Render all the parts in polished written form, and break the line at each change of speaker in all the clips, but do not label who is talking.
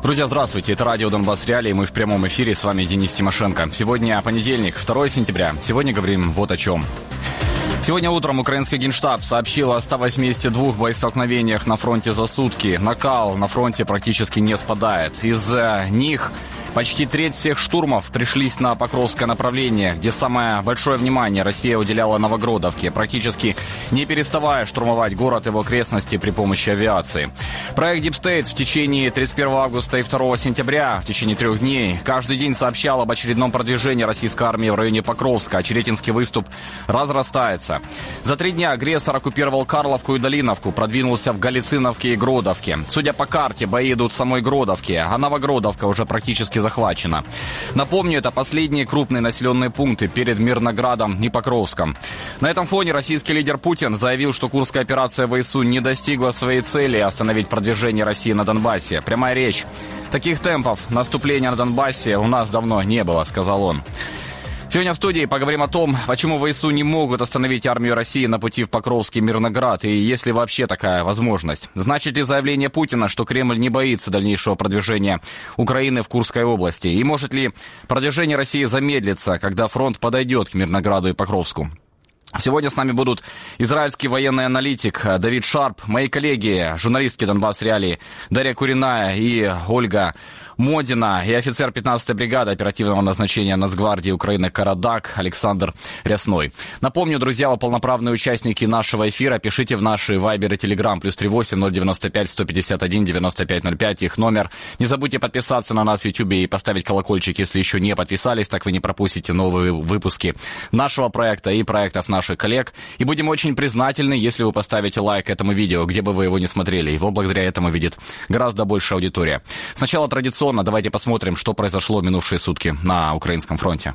Друзья, здравствуйте. Это радио «Донбасс Реалии». Мы в прямом эфире. С вами Денис Тимошенко. Сегодня понедельник, 2 сентября. Сегодня говорим вот о чем. Сегодня утром украинский Генштаб сообщил о 182 боестолкновениях на фронте за сутки. Накал на фронте практически не спадает. Из-за них почти треть всех штурмов пришлись на Покровское направление, где самое большое внимание Россия уделяла Новогродовке, практически не переставая штурмовать город и его окрестности при помощи авиации. Проект Deep State в течение 31 августа и 2 сентября, в течение 3 дней, каждый день сообщал об очередном продвижении российской армии в районе Покровска. Очеретинский выступ разрастается. За 3 дня агрессор оккупировал Карловку и Долиновку, продвинулся в Галициновке и Гродовке. Судя по карте, бои идут в самой Гродовке, а Новогродовка уже практически захвачена. Напомню, это последние крупные населенные пункты перед Мирноградом и Покровском. На этом фоне российский лидер Путин заявил, что Курская операция ВСУ не достигла своей цели остановить продвижение России на Донбассе. Прямая речь. Таких темпов наступления на Донбассе у нас давно не было, сказал он. Сегодня в студии поговорим о том, почему ВСУ не могут остановить армию России на пути в Покровский Мирноград, и есть ли вообще такая возможность. Значит ли заявление Путина, что Кремль не боится дальнейшего продвижения Украины в Курской области? И может ли продвижение России замедлиться, когда фронт подойдет к Мирнограду и Покровску? Сегодня с нами будут израильский военный аналитик Давид Шарп, мои коллеги, журналистки «Донбасс Реалии» Дарья Куриная и Ольга Модина, и офицер 15-й бригады оперативного назначения Нацгвардии Украины Карадак Александр Рясной. Напомню, друзья, вы полноправные участники нашего эфира. Пишите в наши Вайбер и Телеграм +38 095 151 9505, их номер. Не забудьте подписаться на нас в Ютубе и поставить колокольчик, если еще не подписались, так вы не пропустите новые выпуски нашего проекта и проектов наших коллег. И будем очень признательны, если вы поставите лайк этому видео, где бы вы его не смотрели. Его благодаря этому видит гораздо больше аудитория. Сначала традиционно давайте посмотрим, что произошло в минувшие сутки на украинском фронте.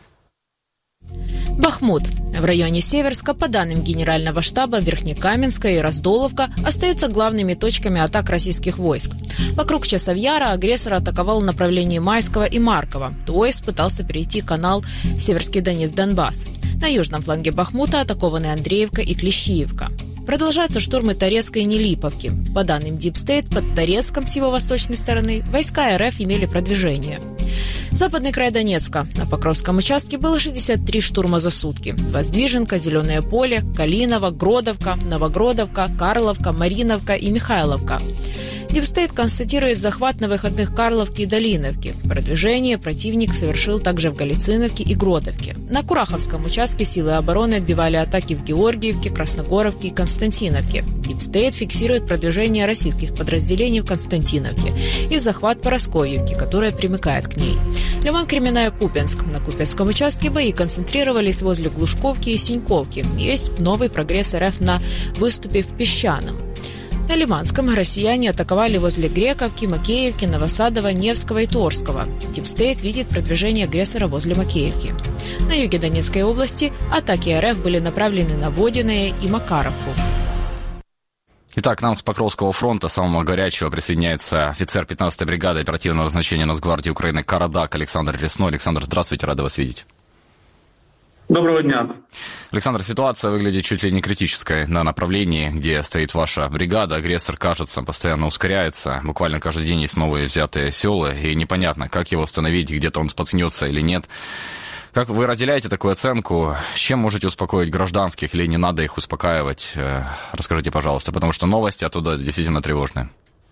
Бахмут. В районе Северска, по данным Генерального штаба, Верхнекаменска и Раздоловка остаются главными точками атак российских войск. Вокруг Часовьяра агрессор атаковал в направлении Майского и Маркова, то есть пытался перейти канал Северский Донец-Донбасс. На южном фланге Бахмута атакованы Андреевка и Клещиевка. Продолжаются штурмы Торецка и Нелиповки. По данным Deep State, под Торецком с его восточной стороны войска РФ имели продвижение. Западный край Донецка. На Покровском участке было 63 штурма за сутки. Воздвиженка, Зеленое поле, Калиново, Гродовка, Новогродовка, Карловка, Мариновка и Михайловка. Deep State констатирует захват на выходных Карловки и Долиновки. Продвижение противник совершил также в Галициновке и Гродовке. На Кураховском участке силы обороны отбивали атаки в Георгиевке, Красногоровке и Константиновке. Deep State фиксирует продвижение российских подразделений в Константиновке и захват Парасковьевки, которая примыкает к ней. Лиман-Кременная-Купенск. На Купенском участке бои концентрировались возле Глушковки и Синьковки. Есть новый прогресс РФ на выступе в Песчаном. На Лиманском россияне атаковали возле Грековки, Макеевки, Новосадова, Невского и Торского. Deep State видит продвижение агрессора возле Макеевки. На юге Донецкой области атаки РФ были направлены на Водяное и Макаровку.
Итак, к нам с Покровского фронта, самого горячего, присоединяется офицер 15-й бригады оперативного назначения Нацгвардии Украины Карадак Александр Рясной. Александр, здравствуйте, рада вас видеть.
Доброго дня.
Александр, ситуация выглядит чуть ли не критической на направлении, где стоит ваша бригада. Агрессор, кажется, постоянно ускоряется. Буквально каждый день есть новые взятые села, и непонятно, как его остановить, где-то он споткнется или нет. Как вы разделяете такую оценку? С чем можете успокоить гражданских или не надо их успокаивать? Расскажите, пожалуйста, потому что новости оттуда действительно тревожные.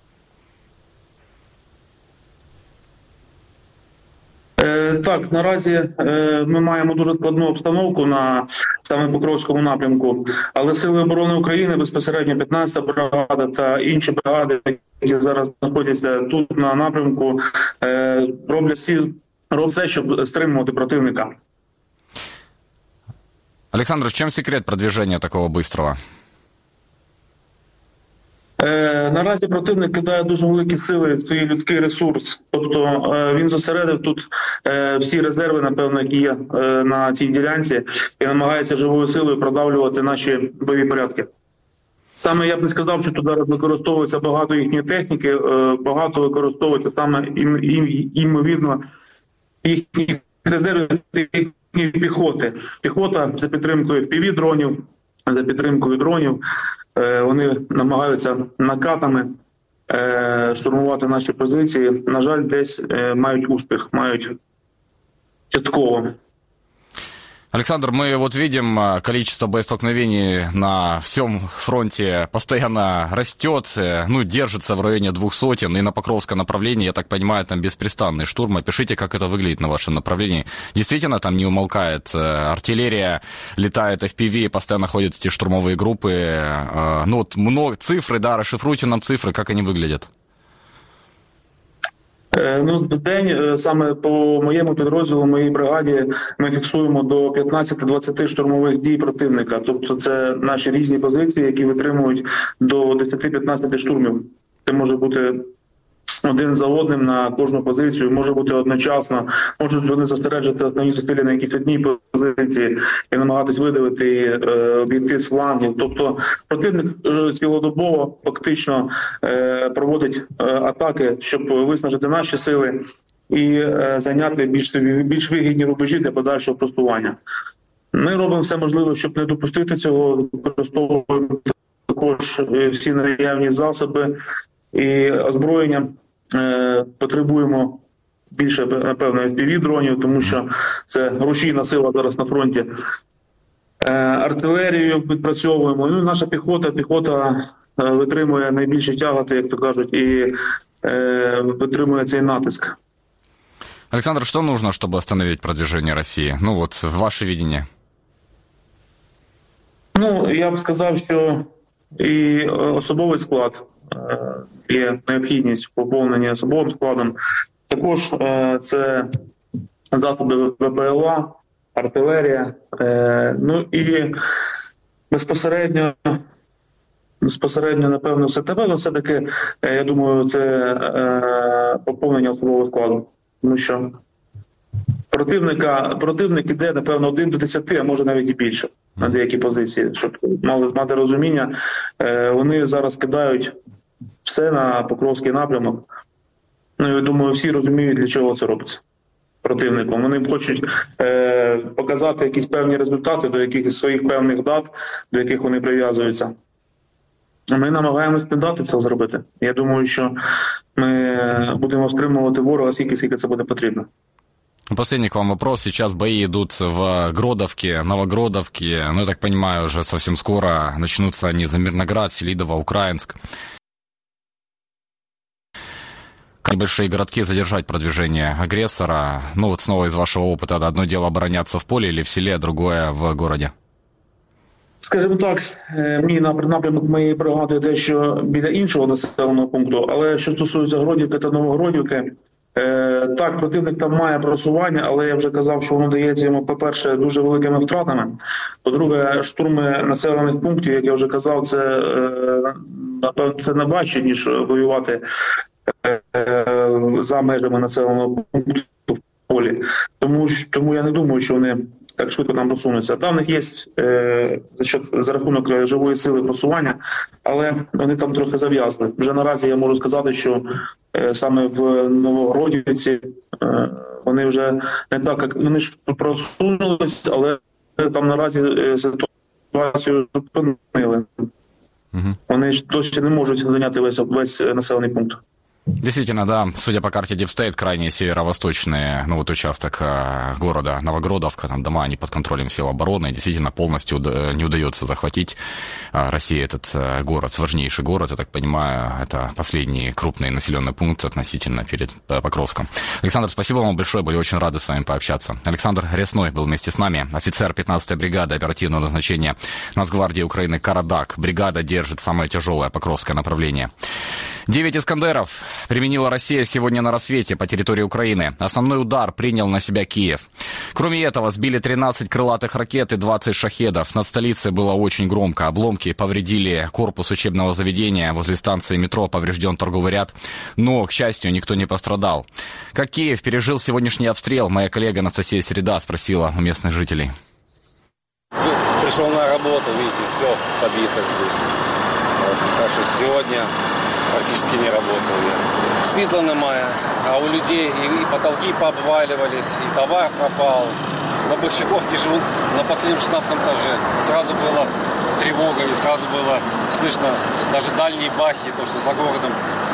Так, наразі ми маємо дуже складну обстановку на саме Покровському напрямку, але Сили оборони України, безпосередньо 15-та бригада та інші бригади, які зараз знаходяться тут на напрямку, роблять все, щоб стримувати противника.
Александр, в чем секрет продвижения такого быстрого?
Наразі противник кидає дуже великі сили, свій людський ресурс. Тобто він зосередив тут всі резерви, напевно, які є на цій ділянці, і намагається живою силою продавлювати наші бойові порядки. Саме я б не сказав, що тут зараз використовується багато їхньої техніки, багато використовується саме, ймовірно, їхніх резервів, їхньої піхоти. Піхота за підтримкою FPV-дронів, за підтримкою дронів. Вони намагаються накатами штурмувати наші позиції, на жаль, десь мають успіх, мають частково.
Александр, мы вот видим, количество боестолкновений на всем фронте постоянно растет, ну, держится в районе 200, и на Покровском направлении, я так понимаю, там беспрестанный штурм. Опишите, как это выглядит на вашем направлении. Действительно, там не умолкает артиллерия, летает FPV, постоянно ходят эти штурмовые группы. Ну, вот много цифры, да, расшифруйте нам цифры, как они выглядят.
Ну, в день, саме по моєму підрозділу, моїй бригаді, ми фіксуємо до 15-20 штурмових дій противника. Тобто це наші різні позиції, які витримують до 10-15 штурмів. Це може бути один за одним на кожну позицію, може бути одночасно, можуть вони зосереджувати основні зусилля на якійсь одній позиції і намагатись видавити і обійти з флангів. Тобто противник цілодобово фактично проводить атаки, щоб виснажити наші сили і зайняти більш вигідні рубежі для подальшого просування. Ми робимо все можливе, щоб не допустити цього, використовуємо також всі наявні засоби і озброєння. Потребуємо більше, напевно, FPV-дронів, тому що це рушійна сила зараз на фронті. Артилерію відпрацьовуємо. Ну, наша піхота витримує найбільші тяготи, як то кажуть, і витримує цей натиск.
Александр, что нужно, чтобы остановить продвижение России? Ну, вот, ваше видение.
Ну, я б сказав, що і особовий склад, є необхідність в поповненні особовим складом. Також це засоби ВПЛА, артилерія. Ну і безпосередньо, напевно, все-таки, я думаю, це поповнення особового складу. Тому що противник іде, напевно, 1 до 10, а може навіть і більше на деякі позиції. Щоб мати розуміння, вони зараз кидають все на Покровський напрямок. Ну, я думаю, всі розуміють, для чого це робиться противником. Вони хочуть показати якісь певні результати до якихось своїх певних дат, до яких вони прив'язуються. Ми намагаємось не дати це зробити. Я думаю, що ми будемо стримувати ворога скільки це буде потрібно.
Последний к вам вопрос. Сейчас бои идут в Гродовке, Новогродовке. Ну, я так понимаю, уже совсем скоро начнутся они за Мирноград, Селидово, Украинск. Небольшие городки задержать продвижение агрессора. Ну, вот снова из вашего опыта, одно дело обороняться в поле или в селе, другое в городе.
Скажімо так, мій напрямок моєї бригади дещо біля іншого населеного пункту, але що стосується Гродівки та Новогродівки, так, противник там має просування, але я вже казав, що воно дається йому, по-перше, дуже великими втратами. По-друге, штурми населених пунктів, як я вже казав, це не важче, ніж воювати за межами населеного пункту в полі. Тому я не думаю, що вони так швидко нам просунуться. Там в них є за рахунок живої сили просування, але вони там трохи зав'язли. Вже наразі я можу сказати, що саме в Новогродівці вони вже не так, як вони ж просунулись, але там наразі ситуацію зупинили. Вони ж досі не можуть зайняти весь населений пункт.
Действительно, да, судя по карте Deep State, крайне северо-восточный, ну вот участок города Новогродовка, там дома, они под контролем сил обороны, действительно полностью не удается захватить России этот город, важнейший город, я так понимаю, это последний крупный населенный пункт относительно перед Покровском. Александр, спасибо вам большое, были очень рады с вами пообщаться. Александр Рясной был вместе с нами, офицер 15-й бригады оперативного назначения Нацгвардии Украины «Карадак». Бригада держит самое тяжелое Покровское направление. 9 «Искандеров» применила Россия сегодня на рассвете по территории Украины. Основной удар принял на себя Киев. Кроме этого, сбили 13 крылатых ракет и 20 шахедов. Над столицей было очень громко. Обломки повредили корпус учебного заведения. Возле станции метро поврежден торговый ряд. Но, к счастью, никто не пострадал. Как Киев пережил сегодняшний обстрел, моя коллега Анастасия Середа спросила у местных жителей.
Пришел на работу, видите, все побито здесь. Вот, так что сегодня практически не работал я. Світла немає, а у людей и потолки пообваливались, и товар пропал. На Борщаговке живут на последнем 16 этаже. Сразу была тревога, и сразу было слышно даже дальние бахи, то, что за городом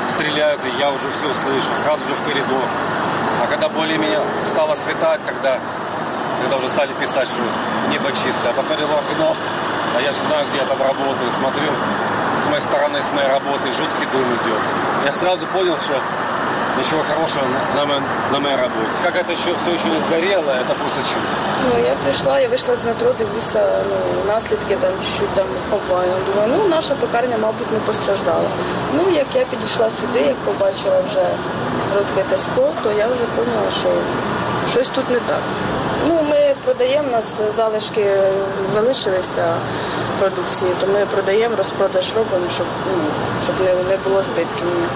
стреляют, и я уже все слышу, сразу же в коридор. А когда более-менее стало светать, когда уже стали писать, что небо чистое, я посмотрел в окно, а я же знаю, где я там работаю, смотрю, с моей стороны, с моей работы, жуткий дым идет. Я сразу понял, что ничего хорошего на моей работе. Как это все еще не сгорело, это просто чудо.
Я прийшла, я вийшла з метро, дивлюся, наслідки там чуть-чуть там попали. Думаю, наша пекарня, мабуть, не постраждала. Як я підійшла сюди, як побачила вже розбите скло, то я вже поняла, що щось тут не так. Ми продаємо, у нас залишки залишилися продукції, то ми продаємо, розпродаж робимо, щоб не було збитків ніяких.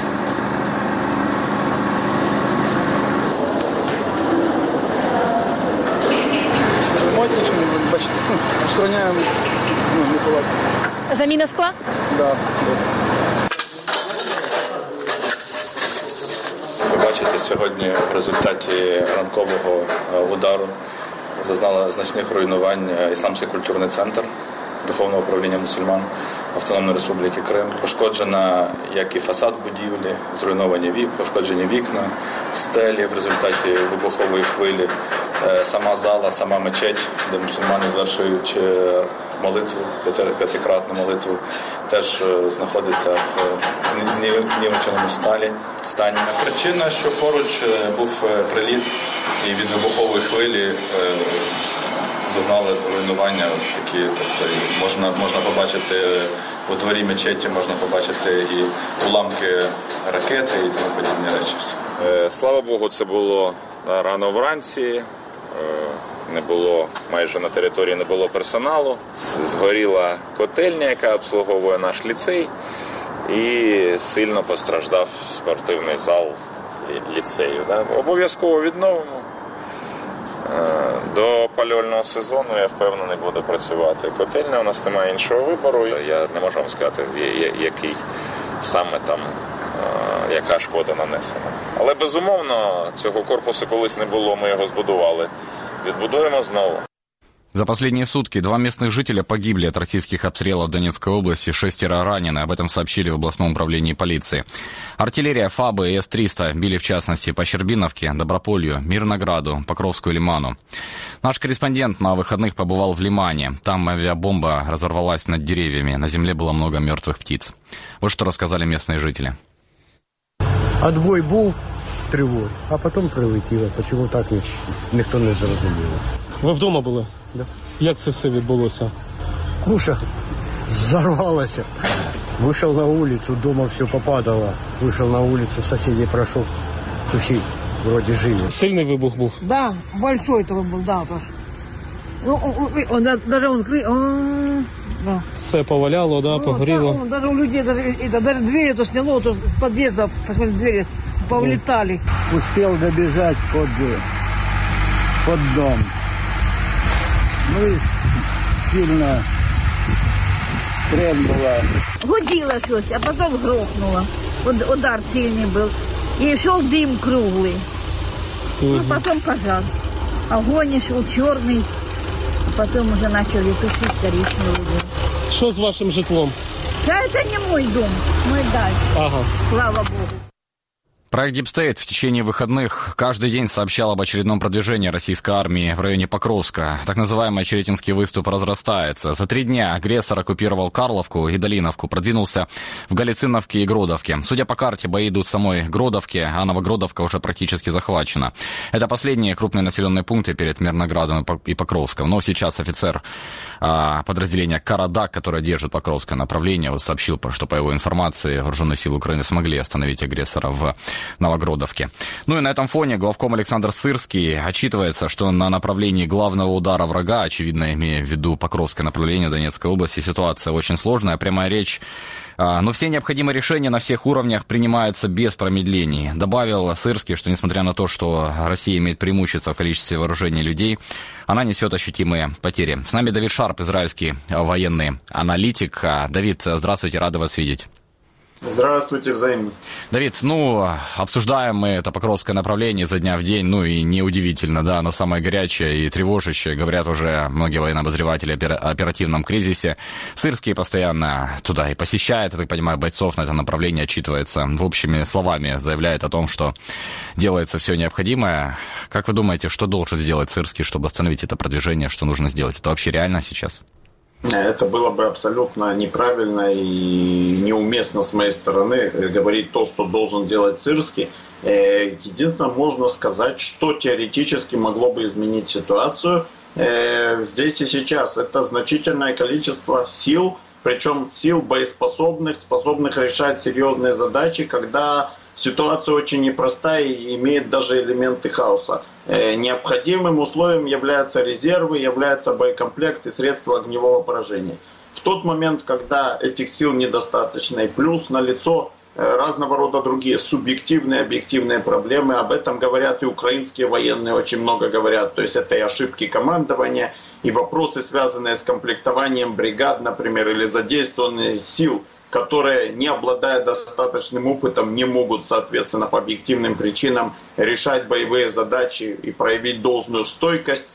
Бачите, устраняємо неполадки.
Заміна скла?
Так.
Ви бачите, сьогодні в результаті ранкового удару зазнала значних руйнувань Ісламський культурний центр Духовного управління мусульман Автономної Республіки Крим. Пошкоджена як і фасад будівлі, зруйновані пошкоджені вікна, стелі в результаті вибухової хвилі, сама зала, сама мечеть, де мусульмани звершують молитву, п'ятикратну молитву, теж знаходиться в знівеченому стані. Причина, що поруч був приліт і від вибухової хвилі зазнали руйнування ось такі, тобто можна побачити у дворі мечеті, можна побачити і уламки ракети і тому подібні речі.
Слава Богу, це було рано вранці, не було, майже на території не було персоналу, згоріла котельня, яка обслуговує наш ліцей, і сильно постраждав спортивний зал ліцею. Обов'язково відновимо. До опалювального сезону, я впевнений, буде працювати котельня, у нас немає іншого вибору. Я не можу вам сказати, який саме там, яка шкода нанесена. Але, безумовно, цього корпусу колись не було, ми його збудували. Відбудуємо знову.
За последние сутки 2 местных жителя погибли от российских обстрелов Донецкой области, 6 ранены. Об этом сообщили в областном управлении полиции. Артиллерия ФАБы и С-300 били в частности по Щербиновке, Доброполью, Мирнограду, Покровскую и Лиману. Наш корреспондент на выходных побывал в Лимане. Там авиабомба разорвалась над деревьями. На земле было много мертвых птиц. Вот что рассказали местные жители.
Отбой був, тривог, а потім прилетіло. Чому так, ніхто не зрозумів.
Ви вдома були?
Да.
Як це все відбулося?
Куша взорвалася. Вышел на улицу, дома все попадало. Вышел на улицу, соседей прошел. Все вроде жили.
Сильний вибух був?
Да, большой это был, да. Он даже он да.
Все поваляло, да, погоріло.
Да, даже у людей, даже двери то сняло, то с подъезда, посмотри, двери повлетали.
Успел добежать под дом. И сильно стрельнуло.
Гуділо щось, а потом грохнуло. Удар сильный был. И шел дым круглый. Потом пожар. Огонь шел черный. Потом уже начали тушить коричневый дым.
Що з вашим житлом?
Да, это не мой дом, мой дача.
Ага.
Слава Богу.
Проект Deep State в течение выходных каждый день сообщал об очередном продвижении российской армии в районе Покровска. Так называемый Очеретинский выступ разрастается. За 3 дня агрессор оккупировал Карловку и Долиновку, продвинулся в Голицыновке и Гродовке. Судя по карте, бои идут в самой Гродовке, а Новогродовка уже практически захвачена. Это последние крупные населенные пункты перед Мирноградом и Покровском. Но сейчас офицер подразделения Карадак, которое держит Покровское направление, сообщил, что по его информации вооруженные силы Украины смогли остановить агрессора в Новогродовке. И на этом фоне главком Александр Сырский отчитывается, что на направлении главного удара врага, очевидно, имея в виду Покровское направление Донецкой области, ситуация очень сложная, прямая речь. Но все необходимые решения на всех уровнях принимаются без промедлений. Добавил Сырский, что несмотря на то, что Россия имеет преимущество в количестве вооружений людей, она несет ощутимые потери. С нами Давид Шарп, израильский военный аналитик. Давид, здравствуйте, рада вас видеть.
Здравствуйте, взаимно.
Давид, обсуждаем мы это Покровское направление изо дня в день, и неудивительно, да, оно самое горячее и тревожащее. Говорят уже многие военные обозреватели о оперативном кризисе. Сырский постоянно туда и посещает, я так понимаю, бойцов на это направление, отчитывается, общими словами заявляет о том, что делается все необходимое. Как вы думаете, что должен сделать Сырский, чтобы остановить это продвижение, что нужно сделать? Это вообще реально сейчас?
Это было бы абсолютно неправильно и неуместно с моей стороны говорить то, что должен делать Сырский. Единственное, можно сказать, что теоретически могло бы изменить ситуацию здесь и сейчас. Это значительное количество сил, причем сил боеспособных, способных решать серьезные задачи, когда ситуация очень непростая и имеет даже элементы хаоса. Необходимым условием являются резервы, является боекомплект и средства огневого поражения. В тот момент, когда этих сил недостаточно, и плюс налицо разного рода другие субъективные, объективные проблемы, об этом говорят и украинские военные, очень много говорят. То есть это и ошибки командования, и вопросы, связанные с комплектованием бригад, например, или задействованные сил, которые, не обладая достаточным опытом, не могут, соответственно, по объективным причинам решать боевые задачи и проявить должную стойкость.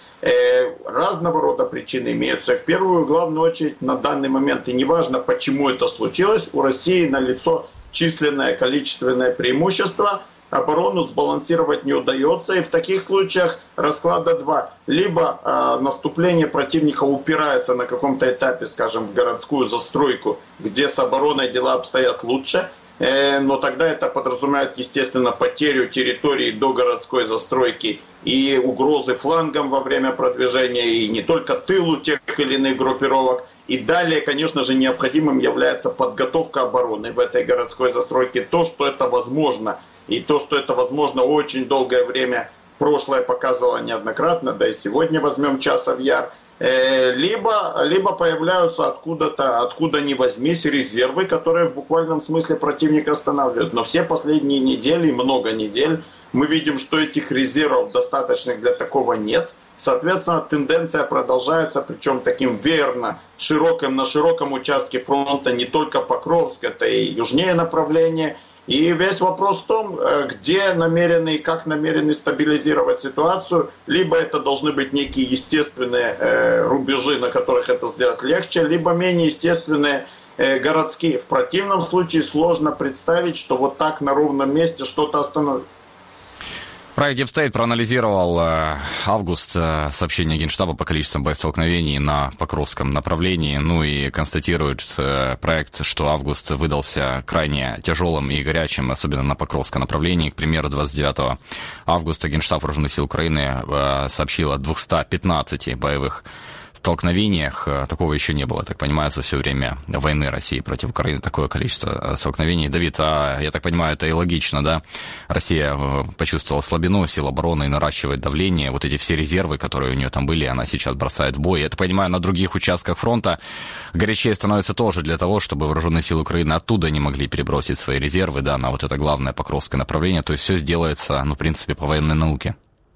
Разного рода причины имеются. В первую, главную очередь, на данный момент, и неважно, почему это случилось, у России налицо численное, количественное преимущество. Оборону сбалансировать не удается, и в таких случаях расклада два. Либо наступление противника упирается на каком-то этапе, скажем, в городскую застройку, где с обороной дела обстоят лучше, но тогда это подразумевает, естественно, потерю территории до городской застройки и угрозы флангам во время продвижения, и не только тылу тех или иных группировок. И далее, конечно же, необходимым является подготовка обороны в этой городской застройке. То, что это возможно, и то, что это возможно очень долгое время, прошлое показывало неоднократно, да и сегодня возьмем Часов Яр, либо появляются откуда ни возьмись, резервы, которые в буквальном смысле противника останавливают. Но все последние недели, много недель, мы видим, что этих резервов достаточных для такого нет. Соответственно, тенденция продолжается, причем таким веерно, на широком участке фронта, не только Покровск, это и южнее направление. И весь вопрос в том, где намерены и как намерены стабилизировать ситуацию. Либо это должны быть некие естественные рубежи, на которых это сделать легче, либо менее естественные городские. В противном случае сложно представить, что вот так на ровном месте что-то остановится.
Проект Дипстейт проанализировал август, сообщение Генштаба по количеству боестолкновений на Покровском направлении, и констатирует проект, что август выдался крайне тяжелым и горячим, особенно на Покровском направлении. К примеру, 29 августа Генштаб Вооруженных сил Украины сообщил о 215 боевых столкновениях. Такого еще не было, я так понимаю, за все время войны России против Украины. Такое количество столкновений. Давид, я так понимаю, это и логично, да? Россия почувствовала слабину сил обороны и наращивает давление. Вот эти все резервы, которые у нее там были, она сейчас бросает в бой. Я так понимаю, на других участках фронта горячее становится тоже для того, чтобы вооруженные силы Украины оттуда не могли перебросить свои резервы, да, на вот это главное Покровское направление. То есть все сделается, в принципе, по военной науке.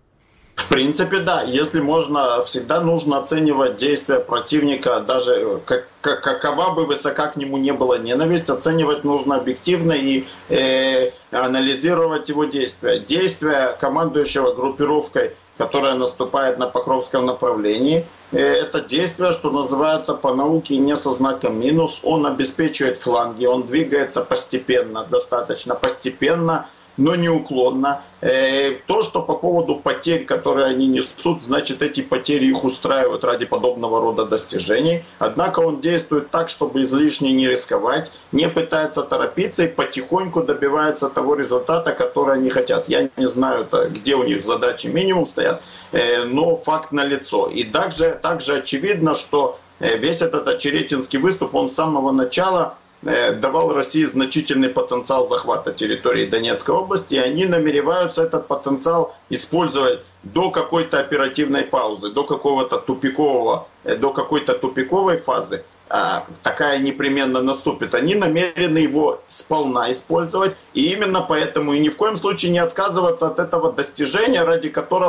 В принципе, да. Если можно, всегда нужно оценивать действия противника, даже какова бы высока к нему не была ненависть, оценивать нужно объективно и анализировать его действия. Действия командующего группировкой, которая наступает на Покровском направлении, это действие, что называется по науке не со знаком минус. Он обеспечивает фланги, он двигается постепенно, достаточно постепенно, но неуклонно. То, что по поводу потерь, которые они несут, значит, эти потери их устраивают ради подобного рода достижений. Однако он действует так, чтобы излишне не рисковать, не пытается торопиться и потихоньку добивается того результата, который они хотят. Я не знаю, где у них задачи минимум стоят, но факт налицо. И также очевидно, что весь этот очеретинский выступ, он с самого начала давал России значительный потенциал захвата территории Донецкой области, и они намереваются этот потенциал использовать до какой-то оперативной паузы, до какой-то тупиковой фазы. Такая непременно наступит. Они намерены его сполна использовать, и именно поэтому и ни в коем случае не отказываться от этого достижения, ради которого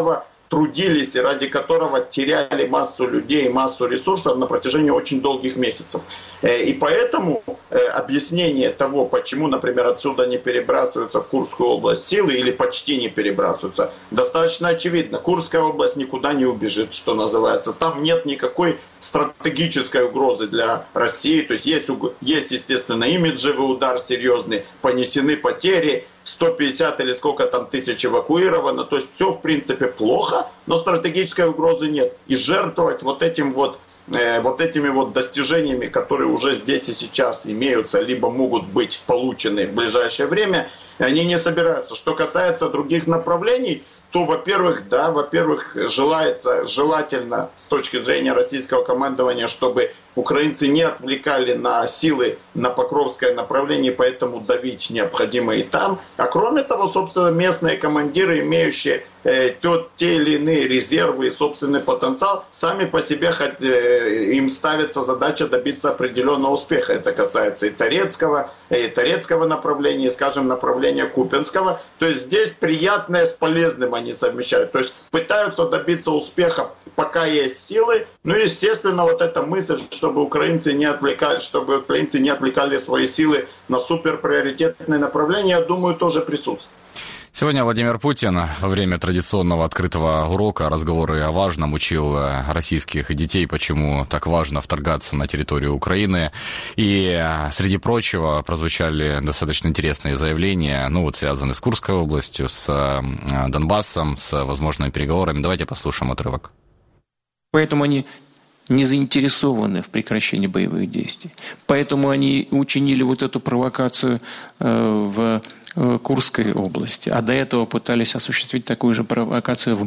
трудились и ради которого теряли массу людей, массу ресурсов на протяжении очень долгих месяцев. И поэтому объяснение того, почему, например, отсюда не перебрасываются в Курскую область силы или почти не перебрасываются, достаточно очевидно. Курская область никуда не убежит, что называется. Там нет никакой стратегической угрозы для России. То есть есть естественно, имиджевый удар серьезный, понесены потери, 150 или сколько там тысяч эвакуировано. То есть все в принципе плохо, но стратегической угрозы нет. И жертвовать вот этими вот достижениями, которые уже здесь и сейчас имеются, либо могут быть получены в ближайшее время, они не собираются. Что касается других направлений, то, во-первых, желательно с точки зрения российского командования, чтобы украинцы не отвлекали на силы на Покровское направление, поэтому давить необходимо и там. А кроме того, собственно, местные командиры, имеющие те или иные резервы и собственный потенциал, сами по себе им ставится задача добиться определенного успеха. Это касается и Торецкого направления, и, скажем, направления Купянского. То есть здесь приятное с полезным они совмещают. То есть пытаются добиться успеха, пока есть силы. Ну, естественно, вот эта мысль, чтобы украинцы не отвлекали свои силы на суперприоритетные направления, я думаю, тоже присутствует.
Сегодня Владимир Путин во время традиционного открытого урока «Разговоры о важном» учил российских детей, почему так важно вторгаться на территорию Украины. И, среди прочего, прозвучали достаточно интересные заявления, связанные с Курской областью, с Донбассом, с возможными переговорами. Давайте послушаем отрывок.
Поэтому они не заинтересованы в прекращении боевых действий. Поэтому они учинили вот эту провокацию в Курской области, а до этого пытались осуществить такую же провокацию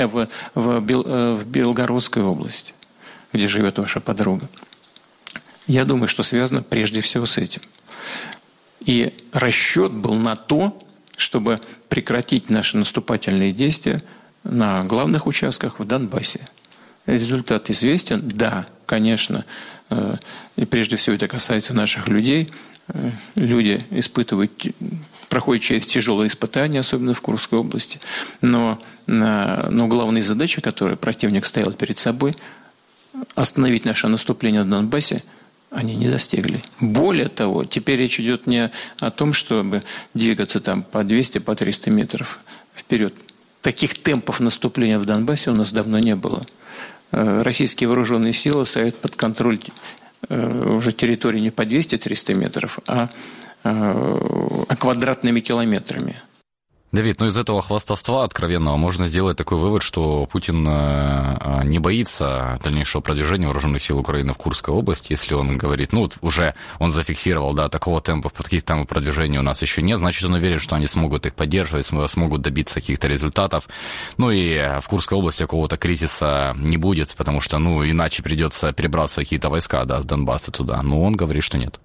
в Белгородской области, где живет ваша подруга. Я думаю, что связано прежде всего с этим. И расчет был на то, чтобы прекратить наши наступательные действия на главных участках в Донбассе. Результат известен? Да, конечно. И прежде всего это касается наших людей. Люди проходят через тяжелые испытания, особенно в Курской области. Но главные задачи, которые противник ставил перед собой, остановить наше наступление на Донбассе, они не достигли. Более того, теперь речь идет не о том, чтобы двигаться там по 200, по 300 метров вперед. Таких темпов наступления в Донбассе у нас давно не было. Российские вооруженные силы ставят под контроль уже территории не по 200-300 метров, а квадратными километрами.
Давид, из этого хвастовства откровенного можно сделать такой вывод, что Путин не боится дальнейшего продвижения вооруженных сил Украины в Курской области, если он говорит, уже он зафиксировал, таких темпов продвижения у нас еще нет, значит, он уверен, что они смогут их поддерживать, смогут добиться каких-то результатов. И в Курской области какого-то кризиса не будет, потому что, иначе придется перебрасывать какие-то войска, с Донбасса туда. Но он говорит, что нет.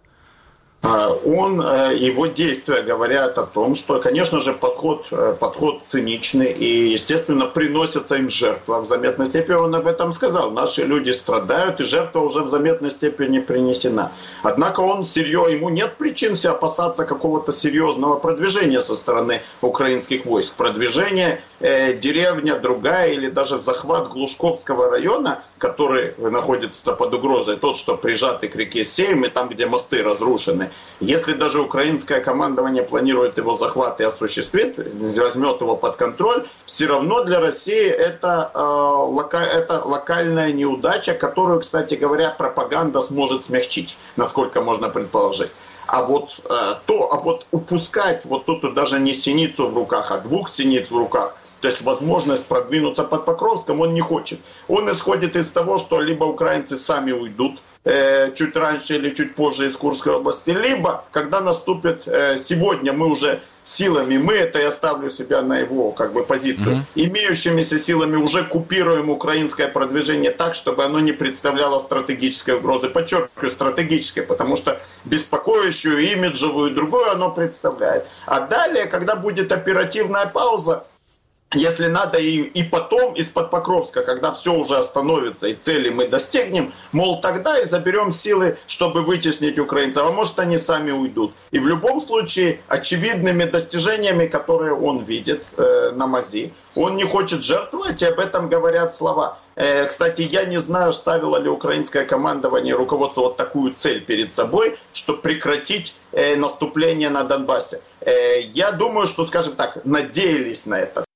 Его действия говорят о том, что, конечно же, подход циничный и, естественно, приносятся им жертвы. В заметной степени он об этом сказал. Наши люди страдают, и жертва уже в заметной степени принесена. Однако ему нет причин опасаться какого-то серьезного продвижения со стороны украинских войск. Продвижение деревня другая или даже захват Глушковского района, который находится под угрозой, тот, что прижатый к реке Сейм, и там, где мосты разрушены. Если даже украинское командование планирует его захват и осуществит, возьмет его под контроль, все равно для России это локальная неудача, которую, кстати говоря, пропаганда сможет смягчить, насколько можно предположить. А вот упускать тут даже не синицу в руках, а 2 синиц в руках, то есть возможность продвинуться под Покровском, он не хочет. Он исходит из того, что либо украинцы сами уйдут чуть раньше или чуть позже из Курской области, либо когда наступит сегодня, мы уже силами, это я ставлю себя на его позицию, имеющимися силами уже купируем украинское продвижение так, чтобы оно не представляло стратегической угрозы. Подчеркиваю, стратегической, потому что беспокоящую, имиджевую и другую оно представляет. А далее, когда будет оперативная пауза, если надо, и потом из-под Покровска, когда все уже остановится и цели мы достигнем, мол, тогда и заберем силы, чтобы вытеснить украинцев, а может они сами уйдут. И в любом случае очевидными достижениями, которые он видит на мази, он не хочет жертвовать, и об этом говорят слова. Кстати, я не знаю, ставило ли украинское командование и руководство вот такую цель перед собой, чтобы прекратить наступление на Донбассе. Я думаю, что, скажем так, надеялись на это.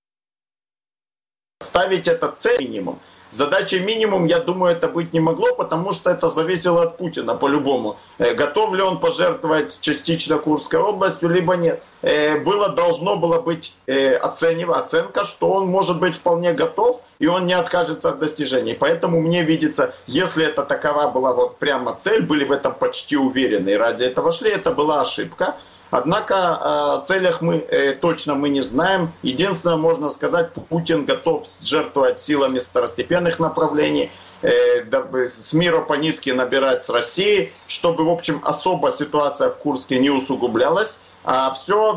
Ставить это цель минимум. Задачей минимум, я думаю, это быть не могло, потому что это зависело от Путина по-любому. Готов ли он пожертвовать частично Курской областью, либо нет. Должно было быть оценка, что он может быть вполне готов, и он не откажется от достижений. Поэтому мне видится, если это такова была вот прямо цель, были в этом почти уверены, и ради этого шли, это была ошибка. Однако о целях точно мы не знаем. Единственное, можно сказать, Путин готов жертвовать силами второстепенных направлений, с мира по нитке набирать с России, чтобы, в общем, особо ситуация в Курске не усугублялась. А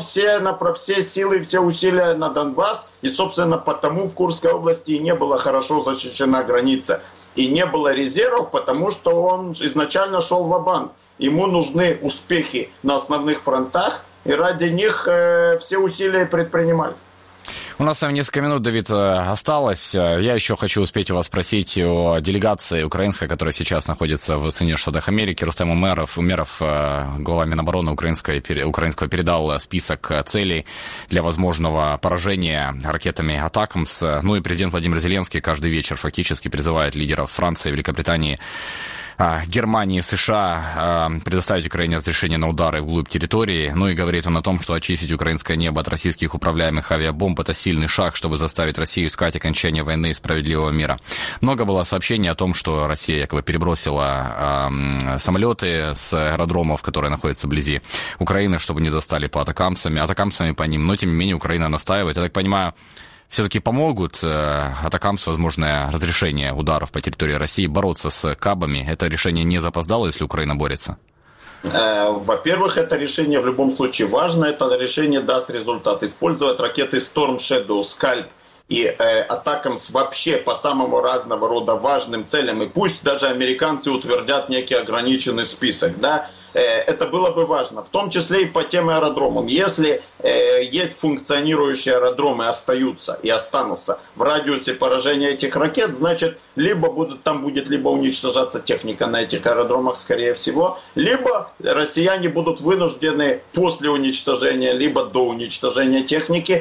все силы, все усилия на Донбасс, и, собственно, потому в Курской области и не была хорошо защищена граница. И не было резервов, потому что он изначально шел ва-банк. Ему нужны успехи на основных фронтах, и ради них все усилия предпринимались.
У нас с вами несколько минут, Давид, осталось. Я еще хочу успеть у вас спросить о делегации украинской, которая сейчас находится в Соединенных Штатах Америки. Рустем Умеров, глава Минобороны украинского, передал список целей для возможного поражения ракетами «Атакамс». Ну и президент Владимир Зеленский каждый вечер фактически призывает лидеров Франции, Великобритании, Германии, США предоставить Украине разрешение на удары вглубь территории. Ну и говорит он о том, что очистить украинское небо от российских управляемых авиабомб — это сильный шаг, чтобы заставить Россию искать окончание войны и справедливого мира. Много было сообщений о том, что Россия якобы перебросила самолеты с аэродромов, которые находятся вблизи Украины, чтобы не достали по атакамсами по ним. Но, тем не менее, Украина настаивает. Я так понимаю, все-таки помогут атакамс возможное разрешение ударов по территории России бороться с кабами? Это решение не запоздало, если Украина борется?
Во-первых, это решение в любом случае важно. Это решение даст результат. Использовать ракеты Storm Shadow, Scalp и атакамс вообще по самому разного рода важным целям. И пусть даже американцы утвердят некий ограниченный список, да, это было бы важно, в том числе и по тем аэродромам. Если есть функционирующие аэродромы, остаются и останутся в радиусе поражения этих ракет, значит, там будет либо уничтожаться техника на этих аэродромах, скорее всего, либо россияне будут вынуждены после уничтожения, либо до уничтожения техники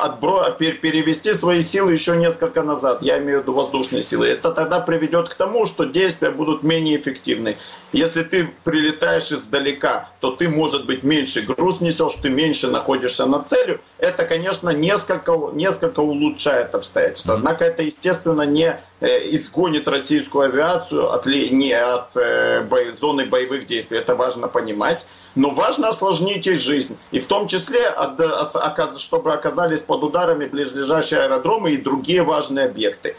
перевести свои силы еще несколько назад. Я имею в виду воздушные силы. Это тогда приведет к тому, что действия будут менее эффективны. Если ты прилетаешь издалека, то ты, может быть, меньше груз несешь, ты меньше находишься над целью. Это, конечно, несколько улучшает обстоятельства. Однако это, естественно, не изгонит российскую авиацию от зоны боевых действий. Это важно понимать. Но важно осложнить ей жизнь. И в том числе, чтобы оказались под ударами близлежащие аэродромы и другие важные объекты.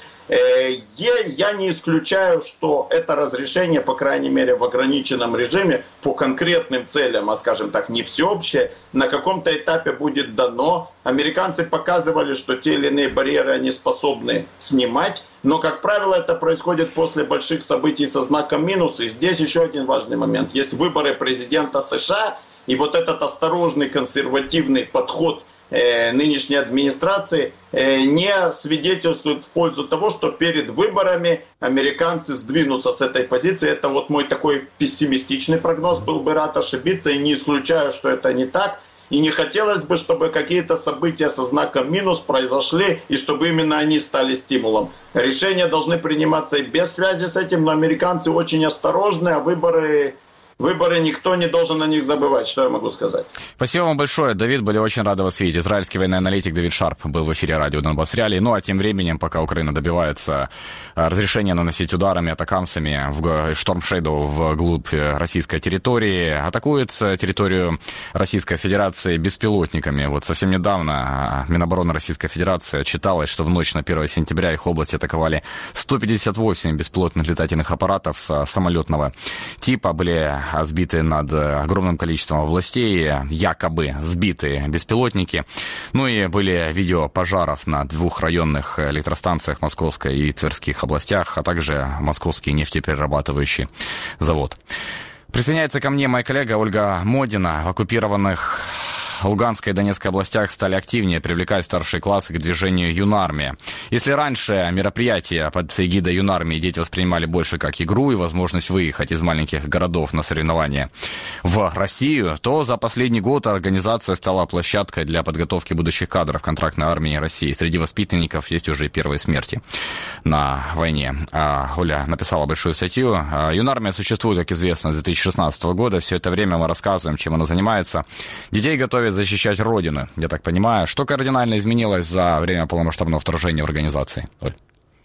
Я не исключаю, что это разрешение, по крайней мере, в ограниченном режиме по конкретным целям, а скажем так, не всеобщее, на каком-то этапе будет дано. Американцы показывали, что те или иные барьеры они способны снимать, но, как правило, это происходит после больших событий со знаком минус. И здесь еще один важный момент. Есть выборы президента США, и вот этот осторожный консервативный подход нынешней администрации не свидетельствует в пользу того, что перед выборами американцы сдвинутся с этой позиции. Это вот мой такой пессимистичный прогноз, был бы рад ошибиться, и не исключаю, что это не так. И не хотелось бы, чтобы какие-то события со знаком минус произошли, и чтобы именно они стали стимулом. Решения должны приниматься и без связи с этим, но американцы очень осторожны, а выборы никто не должен на них забывать, что я могу сказать.
Спасибо вам большое, Давид, были очень рады вас видеть. Израильский военный аналитик Давид Шарп был в эфире радио Донбасс Реалии. Ну а тем временем, пока Украина добивается разрешения наносить ударами, атакамсами в Storm Shadow вглубь российской территории, атакует территорию Российской Федерации беспилотниками. Вот совсем недавно Минобороны Российской Федерации отчиталось, что в ночь на 1 сентября их область атаковали 158 беспилотных летательных аппаратов самолетного типа. Были сбиты над огромным количеством областей, якобы сбиты беспилотники. Ну и были видео пожаров на 2 районных электростанциях Московской и Тверских областях, а также Московский нефтеперерабатывающий завод. Присоединяется ко мне моя коллега Ольга Модина. В оккупированных Луганской и Донецкой областях стали активнее привлекать старшие классы к движению Юнармия. Если раньше мероприятия под эгидой Юнармии дети воспринимали больше как игру и возможность выехать из маленьких городов на соревнования в Россию, то за последний год организация стала площадкой для подготовки будущих кадров контрактной армии России. Среди воспитанников есть уже первые смерти на войне. Оля написала большую статью. Юнармия существует, как известно, с 2016 года. Все это время мы рассказываем, чем она занимается. Детей готовят защищать Родину, я так понимаю. Что кардинально изменилось за время полномасштабного вторжения в организации? Оль.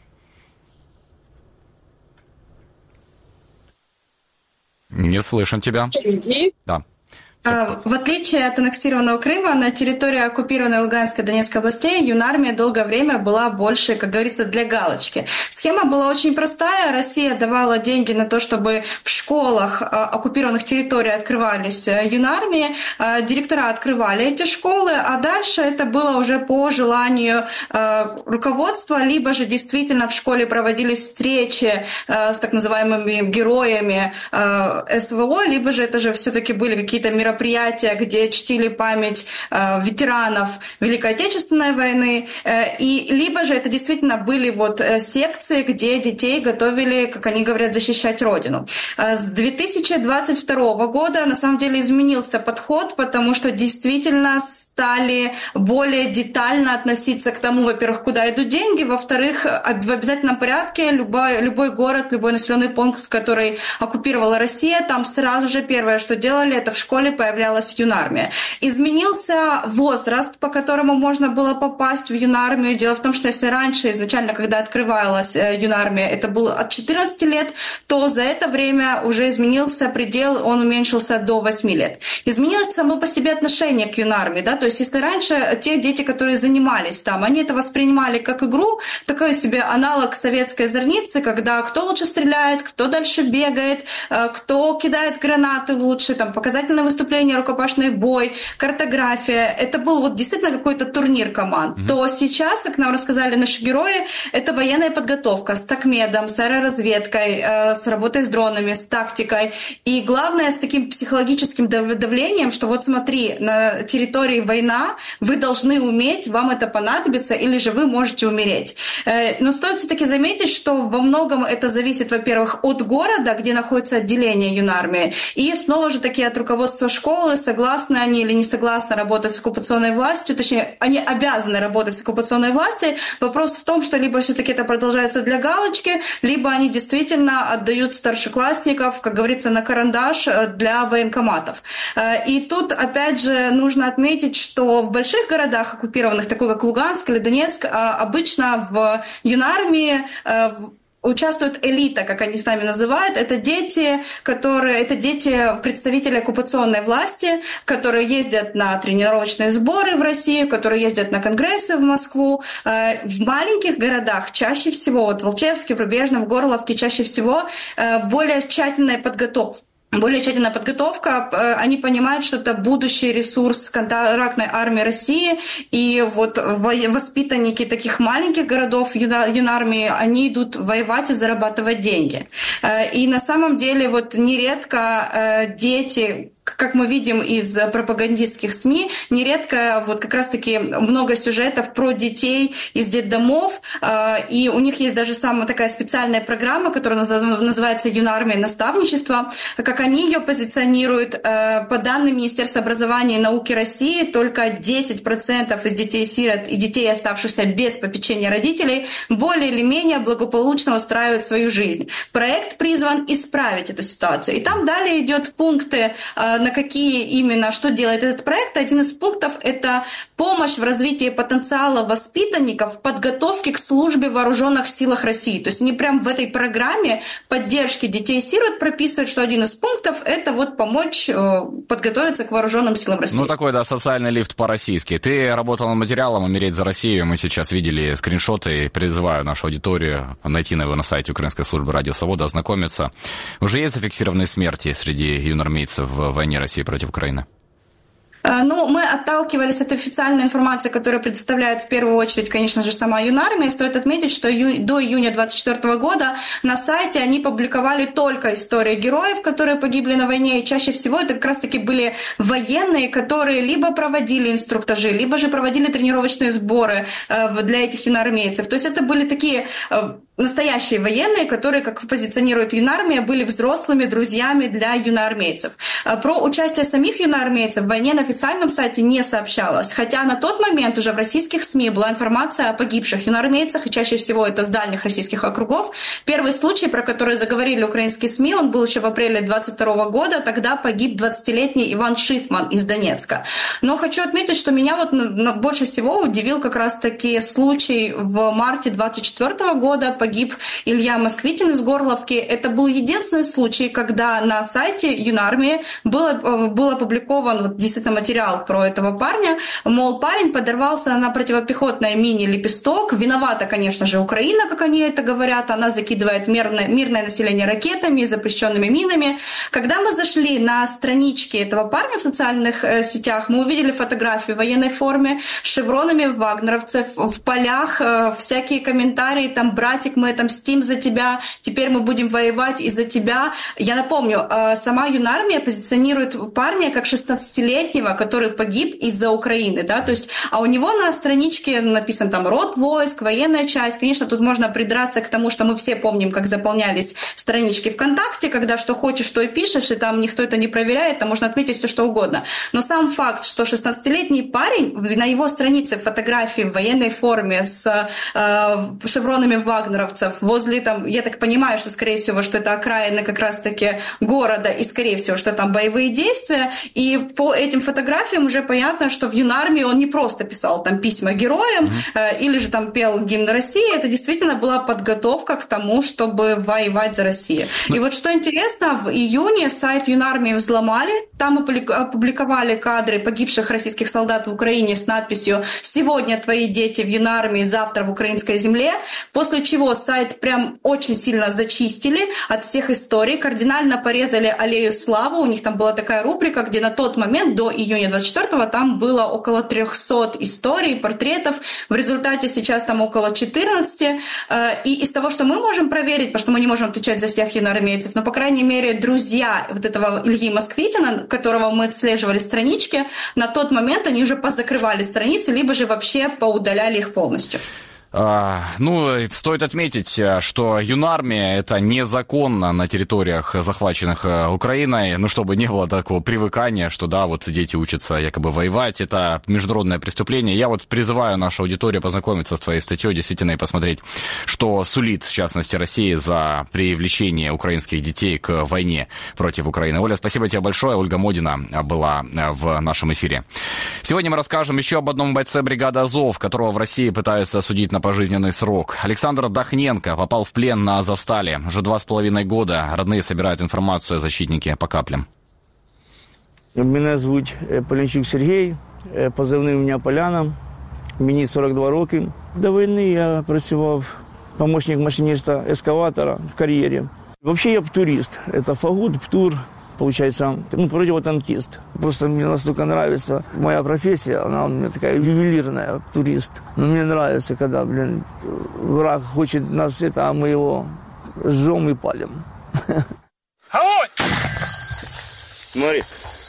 Не слышим тебя. Да.
В отличие от аннексированного Крыма, на территории оккупированной Луганской и Донецкой областей Юнармия долгое время была больше, как говорится, для галочки. Схема была очень простая. Россия давала деньги на то, чтобы в школах оккупированных территорий открывались Юнармии. Директора открывали эти школы, а дальше это было уже по желанию руководства, либо же действительно в школе проводились встречи с так называемыми героями СВО, либо же это же все-таки были какие-то мероприятия, где чтили память ветеранов Великой Отечественной войны, и либо же это действительно были вот секции, где детей готовили, как они говорят, защищать Родину. С 2022 года на самом деле изменился подход, потому что действительно стали более детально относиться к тому, во-первых, куда идут деньги, во-вторых, в обязательном порядке любой город, любой населенный пункт, который оккупировала Россия, там сразу же первое, что делали, это в школе появлялась Юнармия. Изменился возраст, по которому можно было попасть в Юнармию. Дело в том, что если раньше, изначально, когда открывалась Юнармия, это было от 14 лет, то за это время уже изменился предел, он уменьшился до 8 лет. Изменилось само по себе отношение к Юнармии, да, то есть если раньше те дети, которые занимались там, они это воспринимали как игру, такой себе аналог советской зорницы, когда кто лучше стреляет, кто дальше бегает, кто кидает гранаты лучше, там, показательное выступление, рукопашный бой, картография. Это был вот действительно какой-то турнир команд. То сейчас, как нам рассказали наши герои, это военная подготовка с такмедом, с аэроразведкой, с работой с дронами, с тактикой. И главное, с таким психологическим давлением, что вот смотри, на территории война, вы должны уметь, вам это понадобится, или же вы можете умереть. Но стоит все-таки заметить, что во многом это зависит, во-первых, от города, где находится отделение Юнармии, и снова же таки от руководства школы, согласны они или не согласны работать с оккупационной властью, точнее, они обязаны работать с оккупационной властью. Вопрос в том, что либо все-таки это продолжается для галочки, либо они действительно отдают старшеклассников, как говорится, на карандаш для военкоматов. И тут, опять же, нужно отметить, что в больших городах оккупированных, такой как Луганск или Донецк, обычно в Юнармии участвует элита, как они сами называют. Это дети представителей оккупационной власти, которые ездят на тренировочные сборы в Россию, которые ездят на конгрессы в Москву. В маленьких городах чаще всего, вот в Волчевске, в Рубежном, в Горловке, чаще всего более тщательная подготовка. Они понимают, что это будущий ресурс контрактной армии России, и вот воспитанники таких маленьких городов Юнармии, они идут воевать и зарабатывать деньги. И на самом деле вот нередко дети, как мы видим из пропагандистских СМИ, нередко вот как раз-таки много сюжетов про детей из детдомов, и у них есть даже самая такая специальная программа, которая называется «Юнармия. Наставничество». Как они ее позиционируют, по данным Министерства образования и науки России, только 10% из детей-сирот и детей, оставшихся без попечения родителей, более или менее благополучно устраивают свою жизнь. Проект призван исправить эту ситуацию. И там далее идет пункты на какие именно, что делает этот проект. Один из пунктов – это помощь в развитии потенциала воспитанников в подготовке к службе в вооруженных силах России. То есть они прям в этой программе поддержки детей-сирот прописывают, что один из пунктов – это вот помочь подготовиться к вооруженным силам России.
Ну, такой, да, социальный лифт по-российски. Ты работал над материалом «Умереть за Россию». Мы сейчас видели скриншоты и призываю нашу аудиторию найти его на сайте Украинской службы Радио Свобода, ознакомиться. Уже есть зафиксированные смерти среди юноармейцев в войне России против Украины?
Ну, мы отталкивались от официальной информации, которую предоставляет в первую очередь, конечно же, сама юнармия. Стоит отметить, что до июня 2024 года на сайте они публиковали только истории героев, которые погибли на войне. И чаще всего это как раз-таки были военные, которые либо проводили инструктажи, либо же проводили тренировочные сборы для этих юноармейцев. То есть это были такие настоящие военные, которые, как позиционирует юнармия, были взрослыми друзьями для юноармейцев. Про участие самих юноармейцев в войне на официальном сайте не сообщалось, хотя на тот момент уже в российских СМИ была информация о погибших юноармейцах, и чаще всего это с дальних российских округов. Первый случай, про который заговорили украинские СМИ, он был еще в апреле 2022 года, тогда погиб 20-летний Иван Шифман из Донецка. Но хочу отметить, что меня вот больше всего удивил как раз-таки случай в марте 2024 года, погиб Илья Москвитин из Горловки. Это был единственный случай, когда на сайте юнармии был опубликован вот, действительно материал про этого парня. Мол, парень подорвался на противопехотной мине «Лепесток». Виновата, конечно же, Украина, как они это говорят. Она закидывает мирное население ракетами и запрещенными минами. Когда мы зашли на странички этого парня в социальных сетях, мы увидели фотографию в военной форме с шевронами вагнеровцев, в полях всякие комментарии, там, братик, мы отомстим за тебя, теперь мы будем воевать из-за тебя. Я напомню, сама юнармия позиционирует парня как 16-летнего, который погиб из-за Украины, да, то есть, а у него на страничке написан там род войск, военная часть. Конечно, тут можно придраться к тому, что мы все помним, как заполнялись странички ВКонтакте, когда что хочешь, то и пишешь, и там никто это не проверяет, там можно отметить все, что угодно. Но сам факт, что 16-летний парень, на его странице фотографии в военной форме с шевронами вагнеровцев возле, там, я так понимаю, что, скорее всего, что это окраины как раз-таки города, и, скорее всего, что там боевые действия, и по этим фотографиям уже понятно, что в юнармии он не просто писал там письма героям, или же там пел гимн России, это действительно была подготовка к тому, чтобы воевать за Россию. И вот что интересно, в июне сайт юнармии взломали, там опубликовали кадры погибших российских солдат в Украине с надписью «Сегодня твои дети в юнармии, завтра в украинской земле», после чего сайт прям очень сильно зачистили от всех историй, кардинально порезали аллею славы, у них там была такая рубрика, где на тот момент, до июня 24-го, там было около 300 историй, портретов, в результате сейчас там около 14, и из того, что мы можем проверить, потому что мы не можем отвечать за всех юноармейцев, но, по крайней мере, друзья вот этого Ильи Москвитина, которого мы отслеживали странички, на тот момент они уже позакрывали страницы, либо же вообще поудаляли их полностью.
Ну, стоит отметить, что юнармия – это незаконно на территориях, захваченных Украиной, ну, чтобы не было такого привыкания, что, да, вот дети учатся якобы воевать, это международное преступление. Я вот призываю нашу аудиторию познакомиться с твоей статьей, действительно, и посмотреть, что сулит, в частности, России за привлечение украинских детей к войне против Украины. Оля, спасибо тебе большое. Ольга Модина была в нашем эфире. Сегодня мы расскажем еще об одном бойце бригады «Азов», которого в России пытаются осудить на пожизненный срок. Александр Дахненко попал в плен на Азовстале. Уже 2,5 года родные собирают информацию о защитнике по каплям.
Мене звуть Полінчук Сергій, позивний у мене Поляна, мені 42 роки. До війни я працював помощник машиниста ескаватора в кар'єрі. Взагалі я турист, це фагот, птур. Получается, противотанкист. Просто мне настолько нравится моя профессия, она у меня такая ювелирная, турист. Но мне нравится, когда, враг хочет нас а мы его жжем и палим.
Огонь! Смотри.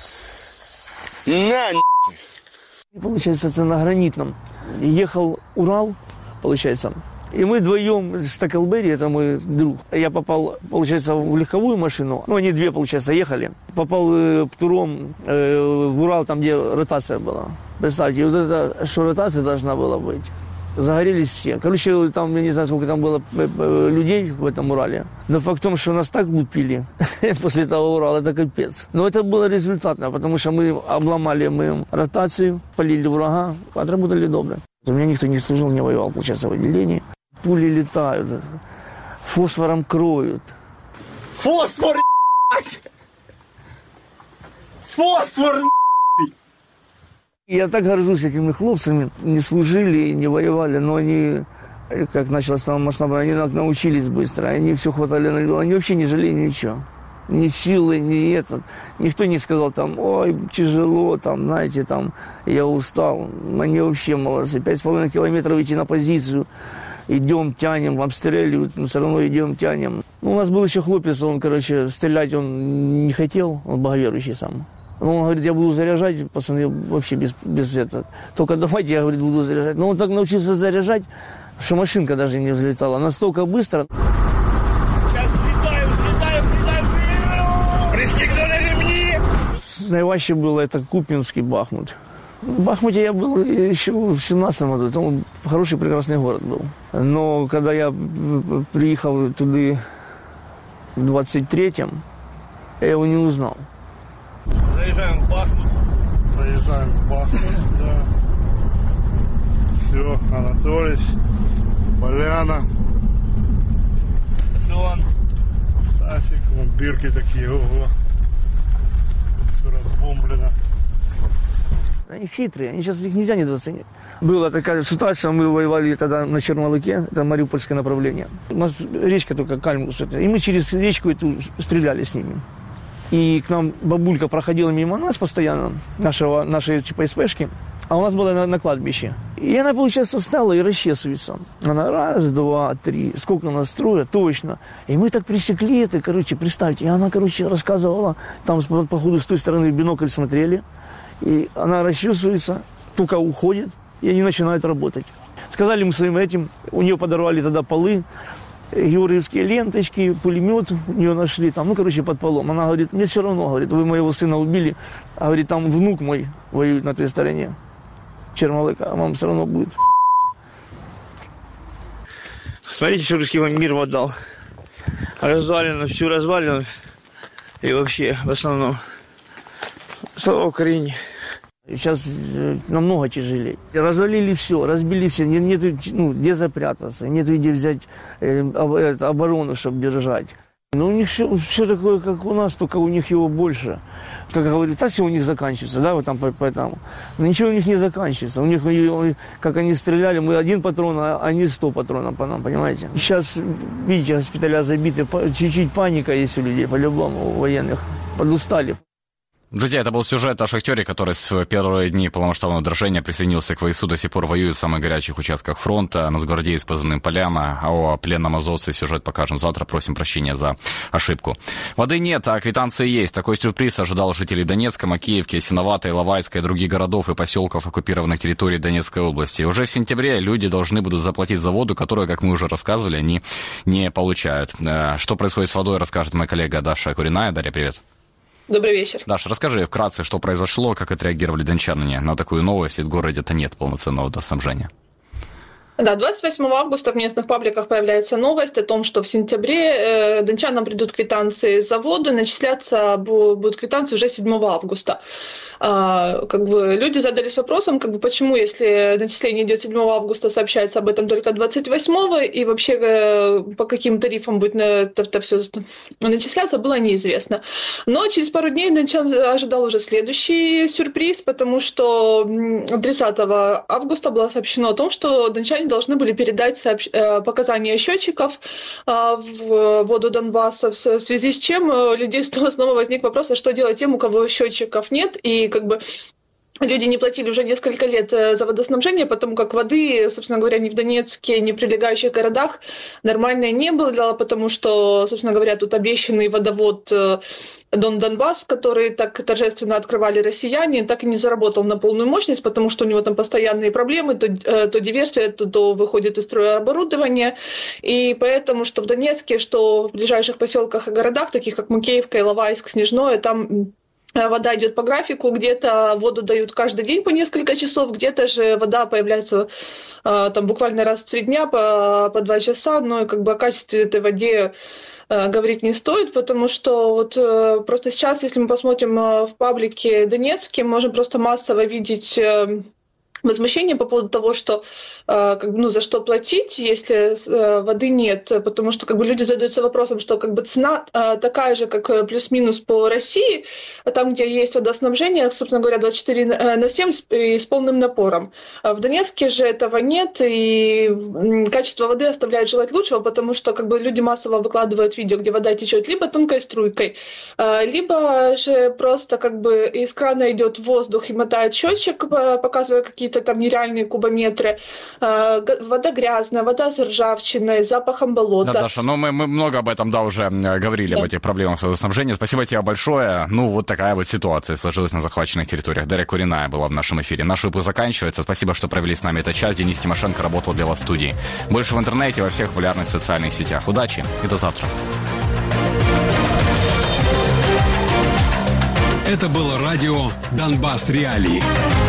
Получается, это на Гранитном. Ехал Урал, получается. И мы вдвоем с Таклберри, это мой друг. Я попал, получается, в легковую машину. Ну, они две, получается, ехали. Попал птуром в Урал, там, где ротация была. Представьте, вот это, что ротация должна была быть. загорелись все. Короче, там, я не знаю, сколько там было людей в этом Урале. Но факт в том, что нас так лупили после того Урала, это капец. Но это было результатно, потому что мы обломали ротацию, полили врага, отработали добро. У меня никто не служил, не воевал, получается, в отделении. Пули летают, фосфором кроют.
Фосфор, фосфор,
Я так горжусь этими хлопцами. Не служили, не воевали, но они, как началось там масштабно, они научились быстро. Они все хватали на льду. Они вообще не жалели ничего. Ни силы, ни этот. Никто не сказал там, ой, тяжело, там, знаете, там, я устал. Они вообще молодцы. 5,5 километров идти на позицию. Идем, тянем, обстреливают, но все равно идем, тянем. Ну, у нас был еще хлопец, он, короче, стрелять он не хотел, он боговерующий сам. Он говорит, я буду заряжать, пацаны, вообще без этого. Только давайте, я, говорит, буду заряжать. Но он так научился заряжать, что машинка даже не взлетала. Настолько быстро.
Сейчас взлетаем. Пристегнули ремни.
Наиваще было это Купинский Бахмут. В Бахмуте я был еще в 17-м году, там хороший, прекрасный город был. Но когда я приехал туда в 23-м, я его не узнал.
Заезжаем в Бахмут, да. Все, Анатолич, Поляна, Стасик, вон дырки такие, ого. Все разбомблено.
Они хитрые, они сейчас их нельзя недооценить. Была такая ситуация, мы воевали тогда на Чернолыке, это Мариупольское направление. У нас речка только Кальмус, и мы через речку эту стреляли с ними. И к нам бабулька проходила мимо нас постоянно, нашей СПшки, а у нас была на кладбище. И она, получается, стала и расчесывается. Она раз, два, три, сколько нас строят, точно. И мы так пресекли это, короче, представьте. И она, короче, рассказывала, там, походу, с той стороны в бинокль смотрели. И она расчесывается, только уходит, и они начинают работать. Сказали мы своим этим, у нее подорвали тогда полы, георгиевские ленточки, пулемет у нее нашли, там, под полом. Она говорит, мне все равно, говорит, вы моего сына убили, а говорит, там внук мой воюет на той стороне, Чернолыка, а вам все равно будет. Смотрите, что русский вам мир отдал. Развалено, всю развалено, и вообще, в основном. Слава Украине. Сейчас намного тяжелее. Развалили все, разбили все, нету где запрятаться, нету где взять оборону, чтобы держать. Но у них все такое, как у нас, только у них его больше. Как говорят, так все у них заканчивается, да, вот там поэтому. Но ничего у них не заканчивается. У них, как они стреляли, мы 1 патрон, а они 100 патронов по нам, понимаете. Сейчас, видите, госпиталя забиты, чуть-чуть паника есть у людей, по-любому, у военных, подустали.
Друзья, это был сюжет о шахтере, который в первые дни полномасштабного вторжения присоединился к ВСУ, до сих пор воюет в самых горячих участках фронта, нацгвардеец с позывным «Поляна», а о пленном азовце сюжет покажем завтра, просим прощения за ошибку. Воды нет, а квитанции есть. Такой сюрприз ожидал жителей Донецка, Макеевки, Ясиноватой, Иловайска и других городов и поселков оккупированных территорий Донецкой области. Уже в сентябре люди должны будут заплатить за воду, которую, как мы уже рассказывали, они не получают. Что происходит с водой, расскажет моя коллега Даша Куриная. Дарья, привет.
Добрый вечер.
Даша, расскажи вкратце, что произошло, как отреагировали дончане на такую новость, ведь в городе-то нет полноценного водоснабжения.
Да, 28 августа в местных пабликах появляется новость о том, что в сентябре дончанам придут квитанции за воду, начисляться будут квитанции уже 7 августа. Люди задались вопросом, почему, если начисление идет 7 августа, сообщается об этом только 28-го, и вообще по каким тарифам будет это все начисляться, было неизвестно. Но через пару дней дончан ожидал уже следующий сюрприз, потому что 30 августа было сообщено о том, что дончане должны были передать показания счетчиков в воду Донбасса, в связи с чем у людей снова возник вопрос, а что делать тем, у кого счетчиков нет, и люди не платили уже несколько лет за водоснабжение, потому как воды, собственно говоря, ни в Донецке, ни в прилегающих городах нормальной не было, потому что, собственно говоря, тут обещанный водовод Донбасс, который так торжественно открывали россияне, так и не заработал на полную мощность, потому что у него там постоянные проблемы, то диверсия, то выходит из строя оборудование. И поэтому, что в Донецке, что в ближайших поселках и городах, таких как Макеевка, Иловайск, Снежное, там вода идет по графику, где-то воду дают каждый день по несколько часов, где-то же вода появляется там буквально раз в 3 дня по 2 часа, но как бы о качестве этой воды говорить не стоит, потому что вот просто сейчас, если мы посмотрим в паблике Донецке, можем просто массово видеть возмущение по поводу того, что за что платить, если воды нет, потому что люди задаются вопросом, что цена такая же, как плюс-минус по России, там, где есть водоснабжение, собственно говоря, 24/7 с полным напором. В Донецке же этого нет, и качество воды оставляет желать лучшего, потому что люди массово выкладывают видео, где вода течет либо тонкой струйкой, либо же просто из крана идет воздух и мотает счетчик, показывая какие-то там нереальные кубометры. Вода грязная, вода с ржавчиной, запахом болота.
Да, Даша, мы много об этом, уже говорили, об этих проблемах с водоснабжением. Спасибо тебе большое. Вот такая вот ситуация сложилась на захваченных территориях. Дарья Куриная была в нашем эфире. Наш выпуск заканчивается. Спасибо, что провели с нами этот час. Денис Тимошенко работал для вас в студии. Больше в интернете, во всех популярных социальных сетях. Удачи и до завтра.
Это было радио «Донбасс Реалии».